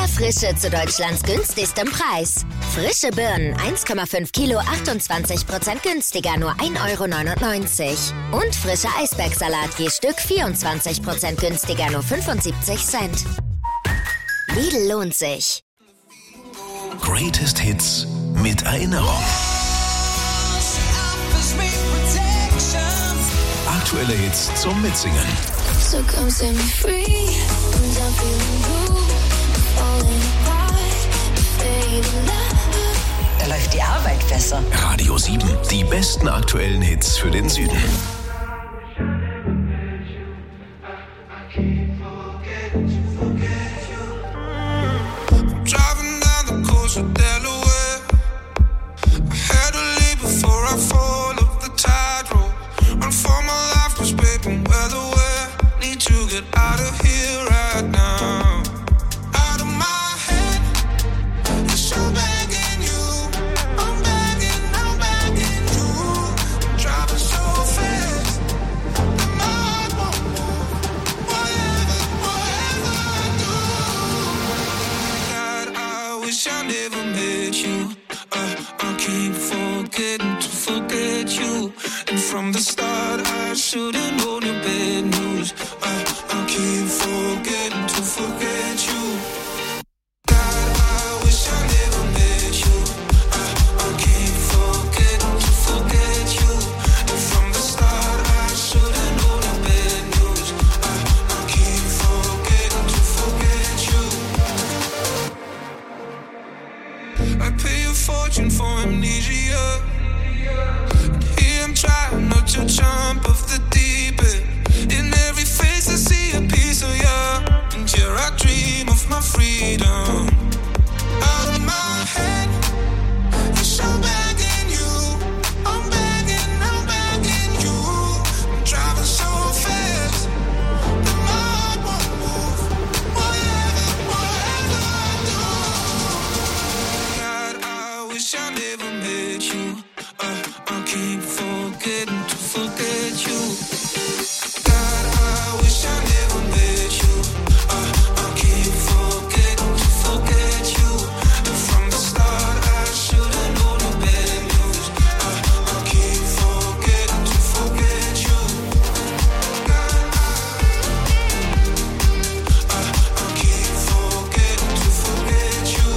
Mehr Frische zu Deutschlands günstigstem Preis. Frische Birnen 1,5 Kilo 28% günstiger, nur 1,99 €. Und frischer Eisbergsalat je Stück 24% günstiger, nur 75 Cent. Lidl lohnt sich. Greatest Hits mit Erinnerung. Aktuelle Hits zum Mitsingen. So come set me free. I'm done feeling blue. Falling apart. Fading love. Da läuft die Arbeit besser. Radio 7. Die besten aktuellen Hits für den Süden. Driving down the coast of Delaware. I had to leave before I fall up the tide road. Run for my life, cause baby, weather where. Need to get out of here right now. Out of my head. Yes, I'm begging you. I'm begging you. I'm driving so fast. My heart won't move. Whatever I do. God, I wish I never met you. I keep forgetting to forget you. And from the start, I should've known your bad news. I keep forgetting to forget you. God, I wish I never met you. I keep forgetting to forget you. And from the start, I should've known your bad news. I keep forgetting to forget you. I pay a fortune for amnesia. I'm trying not to jump off the deep end. In every face I see a piece of you. And here I dream of my freedom. Out of my head. Yes, I'm begging you. I'm begging you. I'm driving so fast that my heart won't move. Whatever I do. God, I wish I never met you. I keep forgetting to forget you. God, I wish I never met you. I keep forgetting to forget you. And from the start, I should've known your bad news. I keep forgetting to forget you. God, I keep forgetting to forget you.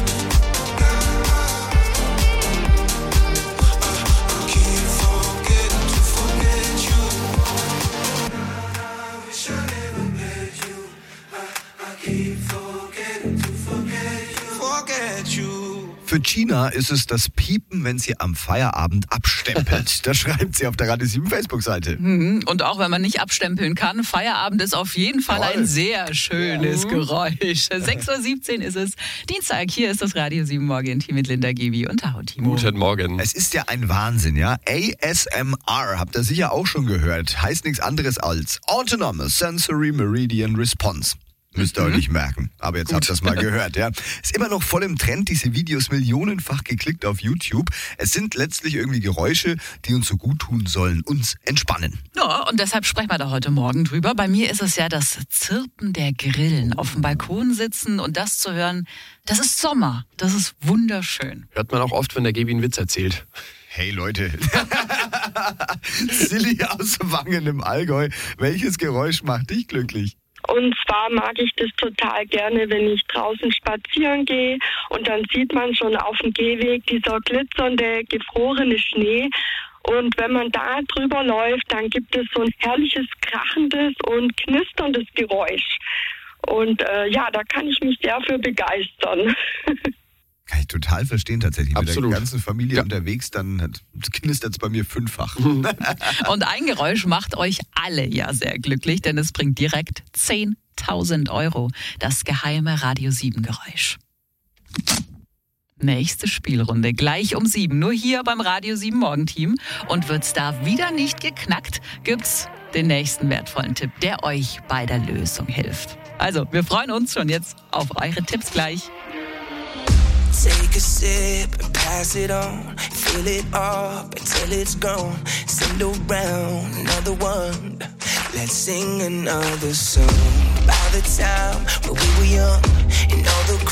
Für Gina ist es das Piepen, wenn sie am Feierabend abstempelt. Das schreibt sie auf der Radio 7 Facebook-Seite. Und auch wenn man nicht abstempeln kann, Feierabend ist auf jeden Fall ein sehr schönes Geräusch. 6:17 Uhr ist es. Dienstag, hier ist das Radio 7 Morgen-Team mit Linda Gibi und Timo. Guten Morgen. Es ist ja ein Wahnsinn, ja. ASMR, habt ihr sicher auch schon gehört. Heißt nichts anderes als Autonomous Sensory Meridian Response. Müsst ihr euch nicht merken. Aber jetzt habt ihr das mal gehört, ja. Ist immer noch voll im Trend, diese Videos millionenfach geklickt auf YouTube. Es sind letztlich irgendwie Geräusche, die uns so gut tun sollen, uns entspannen. Ja, und deshalb sprechen wir da heute Morgen drüber. Bei mir ist es ja das Zirpen der Grillen. Auf dem Balkon sitzen und das zu hören, das ist Sommer. Das ist wunderschön. Hört man auch oft, wenn der Gebi einen Witz erzählt. Hey Leute, Silly aus Wangen im Allgäu. Welches Geräusch macht dich glücklich? Und zwar mag ich das total gerne, wenn ich draußen spazieren gehe und dann sieht man schon auf dem Gehweg dieser glitzernde, gefrorene Schnee. Und wenn man da drüber läuft, dann gibt es so ein herrliches, krachendes und knisterndes Geräusch. Und da kann ich mich sehr für begeistern. Kann ich total verstehen tatsächlich. Absolut. Mit der ganzen Familie unterwegs, dann knistert es bei mir 5-fach. Und ein Geräusch macht euch alle ja sehr glücklich, denn es bringt direkt 10.000 €. Das geheime Radio 7 Geräusch. Nächste Spielrunde, gleich um 7, nur hier beim Radio 7 Morgenteam. Und wird's da wieder nicht geknackt, gibt's den nächsten wertvollen Tipp, der euch bei der Lösung hilft. Also, wir freuen uns schon jetzt auf eure Tipps gleich. Take a sip and pass it on. Fill it up until it's gone. Send around another one. Let's sing another song. By the time when we were young, and all the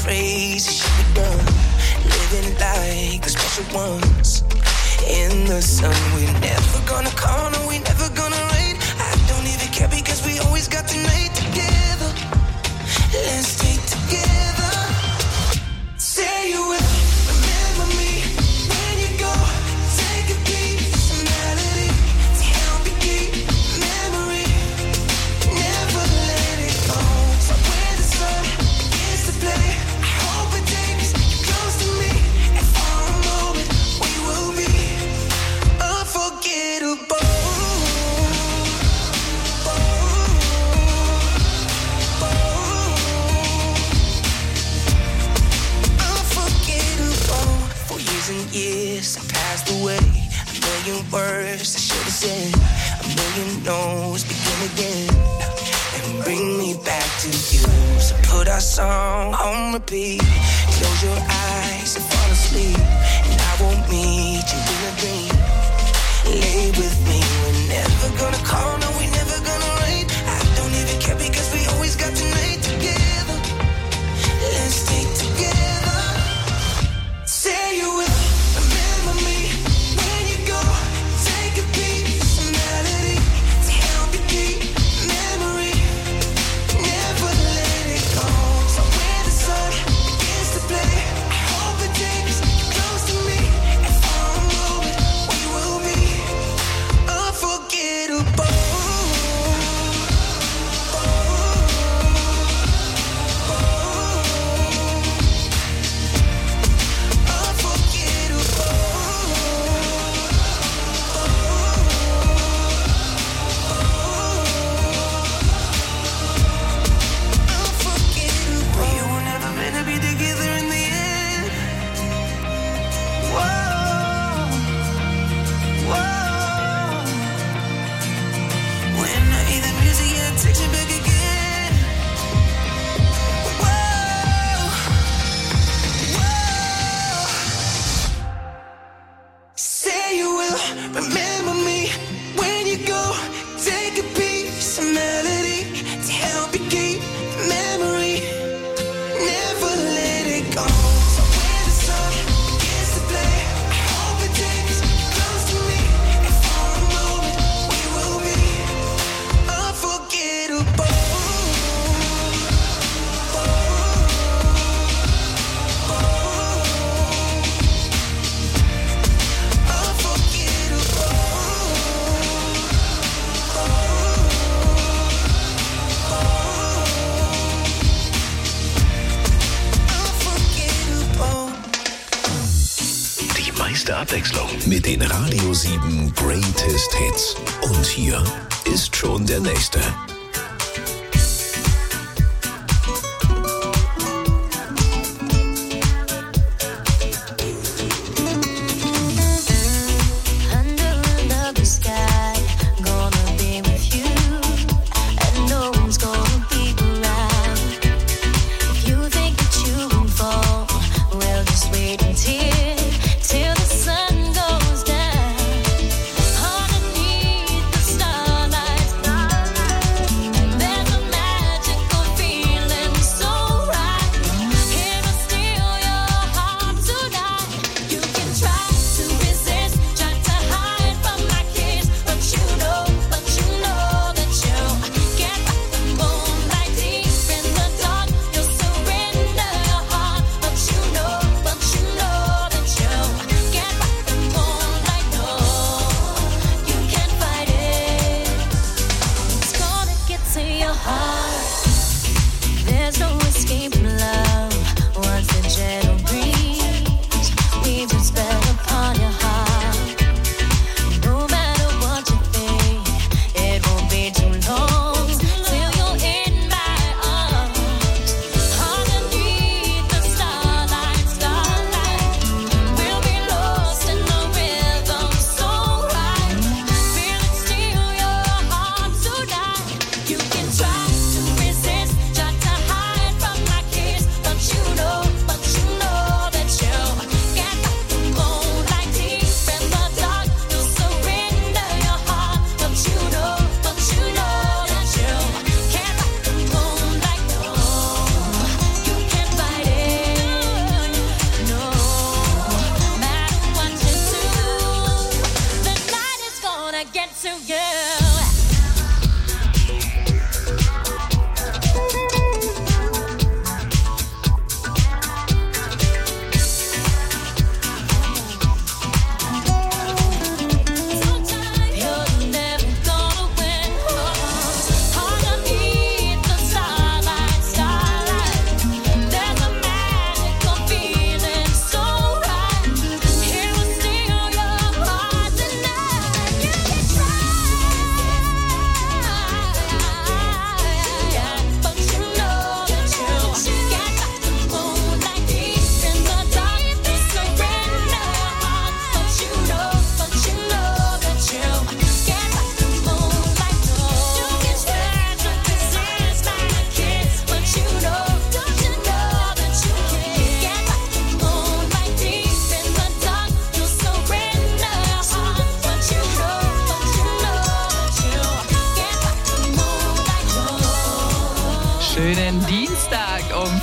ones. In the sun, we're never gonna call, no, we never gonna rain. I don't even care because we always got tonight together. Let's stay together. Say you will remember me when you go. Take a piece of melody to help you keep memory. Never let it go. So when the sun begins to play, I hope it takes you close to me. And for a moment, we will be unforgettable. Unforgettable. For years and years, I passed away. A million words I should have said. A million no's begin again. And bring me back to you. So put our song on repeat. Close your eyes and fall asleep. And I won't meet you in a dream. Lay with me. We're never gonna call, no, we never gonna rain. I don't even care because we always got tonight together. Let's stay together. Say you will remember me when you go. Take a piece of melody to help you keep memory. Never let it go. So when the sun begins to play, I hope it takes you close to me. And for a moment, we will be unforgettable. Unforgettable. We were never meant to be together in the end. Whoa, whoa. When I hear the music, yeah, it takes me back again. Whoa, whoa. Say you will remember me when you go. Take a piece of melody to help you keep memory. Never let it go. So when the sun begins to play, I hope it takes you close to me. And for a moment, we will be unforgettable. Die meiste Abwechslung mit den Radio 7 Greatest Hits. Und hier ist schon der nächste. Under another sky, gonna be with you, and no one's gonna be around. If you think that you can fall, well, just wait till the sun goes down. Underneath the starlight,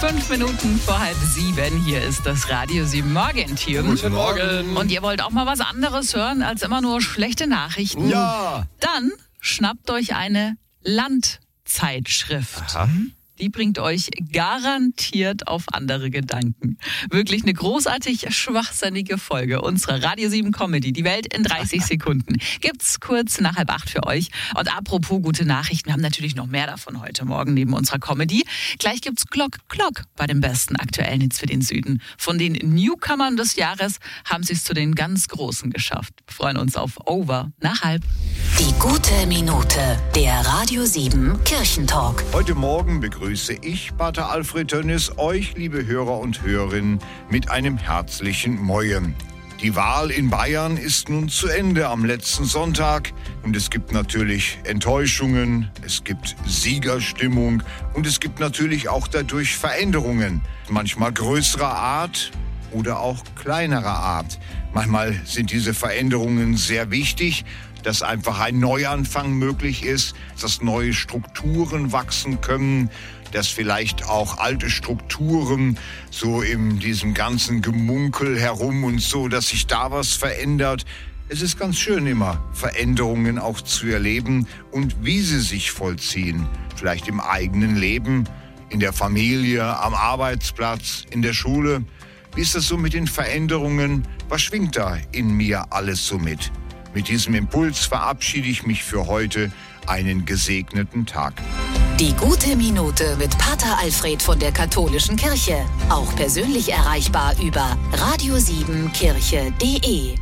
5 Minuten vor 6:30. Hier ist das Radio 7 Morgen-Team. Guten Morgen. Und ihr wollt auch mal was anderes hören als immer nur schlechte Nachrichten? Ja. Dann schnappt euch eine Landzeitschrift. Aha. Die bringt euch garantiert auf andere Gedanken. Wirklich eine großartig schwachsinnige Folge unserer Radio 7 Comedy, die Welt in 30 Sekunden. Gibt's kurz nach 7:30 für euch. Und apropos gute Nachrichten, wir haben natürlich noch mehr davon heute Morgen neben unserer Comedy. Gleich gibt's Glock bei dem besten aktuellen Hits für den Süden. Von den Newcomern des Jahres haben sie es zu den ganz Großen geschafft. Wir freuen uns auf Over nach 6:30. Die gute Minute, der Radio 7 Kirchentalk. Heute Morgen begrüße ich, Pater Alfred Tönnis, euch, liebe Hörer und Hörerinnen, mit einem herzlichen Moin. Die Wahl in Bayern ist nun zu Ende am letzten Sonntag und es gibt natürlich Enttäuschungen, es gibt Siegerstimmung und es gibt natürlich auch dadurch Veränderungen, manchmal größerer Art oder auch kleinerer Art. Manchmal sind diese Veränderungen sehr wichtig, dass einfach ein Neuanfang möglich ist, dass neue Strukturen wachsen können, dass vielleicht auch alte Strukturen so in diesem ganzen Gemunkel herum und so, dass sich da was verändert. Es ist ganz schön immer, Veränderungen auch zu erleben und wie sie sich vollziehen. Vielleicht im eigenen Leben, in der Familie, am Arbeitsplatz, in der Schule. Wie ist das so mit den Veränderungen? Was schwingt da in mir alles so mit? Mit diesem Impuls verabschiede ich mich für heute. Einen gesegneten Tag. Die gute Minute mit Pater Alfred von der Katholischen Kirche. Auch persönlich erreichbar über radio7kirche.de.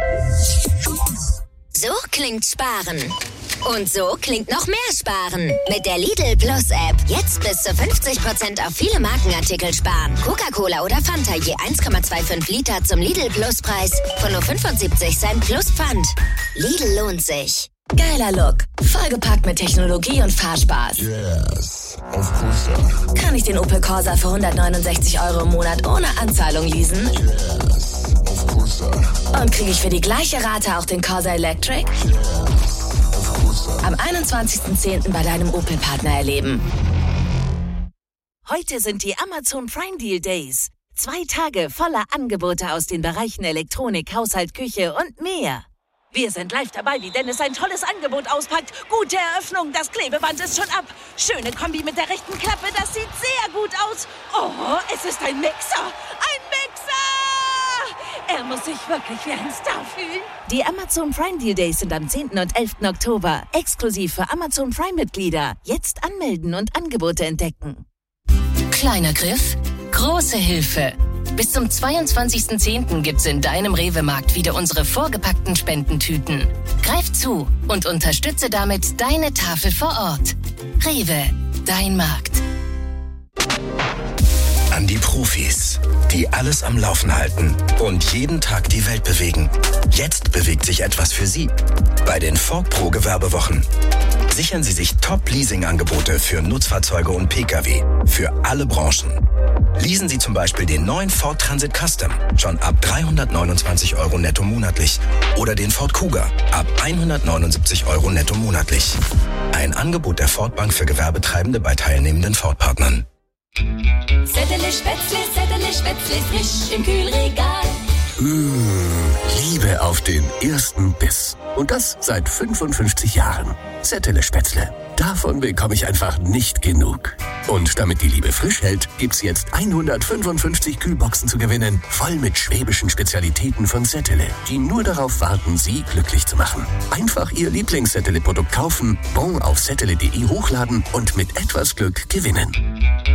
So klingt Sparen. Und so klingt noch mehr Sparen. Mit der Lidl Plus App. Jetzt bis zu 50% auf viele Markenartikel sparen. Coca-Cola oder Fanta je 1,25 Liter zum Lidl Plus Preis von nur 75 Cent plus Pfand. Lidl lohnt sich. Geiler Look, vollgepackt mit Technologie und Fahrspaß. Yes, of course. Kann ich den Opel Corsa für 169 € im Monat ohne Anzahlung leasen? Yes, of course. Und kriege ich für die gleiche Rate auch den Corsa Electric? Yes, of course. Am 21.10. bei deinem Opel-Partner erleben. Heute sind die Amazon Prime Deal Days. 2 Tage voller Angebote aus den Bereichen Elektronik, Haushalt, Küche und mehr. Wir sind live dabei, wie Dennis ein tolles Angebot auspackt. Gute Eröffnung, das Klebeband ist schon ab. Schöne Kombi mit der rechten Klappe, das sieht sehr gut aus. Oh, es ist ein Mixer. Ein Mixer! Er muss sich wirklich wie ein Star fühlen. Die Amazon Prime Deal Days sind am 10. und 11. Oktober. Exklusiv für Amazon Prime-Mitglieder. Jetzt anmelden und Angebote entdecken. Kleiner Griff, große Hilfe. Bis zum 22.10. gibt's in deinem Rewe-Markt wieder unsere vorgepackten Spendentüten. Greif zu und unterstütze damit deine Tafel vor Ort. Rewe, dein Markt. An die Profis, die alles am Laufen halten und jeden Tag die Welt bewegen. Jetzt bewegt sich etwas für Sie. Bei den Ford Pro Gewerbewochen. Sichern Sie sich Top-Leasing-Angebote für Nutzfahrzeuge und Pkw. Für alle Branchen. Leasen Sie zum Beispiel den neuen Ford Transit Custom schon ab 329 € netto monatlich oder den Ford Kuga ab 179 € netto monatlich. Ein Angebot der Ford Bank für Gewerbetreibende bei teilnehmenden Ford-Partnern. Zettele Spätzle, frisch im Kühlregal. Liebe auf den ersten Biss. Und das seit 55 Jahren. Zettele Spätzle. Davon bekomme ich einfach nicht genug. Und damit die Liebe frisch hält, gibt's jetzt 155 Kühlboxen zu gewinnen, voll mit schwäbischen Spezialitäten von Zettele, die nur darauf warten, Sie glücklich zu machen. Einfach Ihr Lieblings-Zettele-Produkt kaufen, Bon auf zettele.de hochladen und mit etwas Glück gewinnen.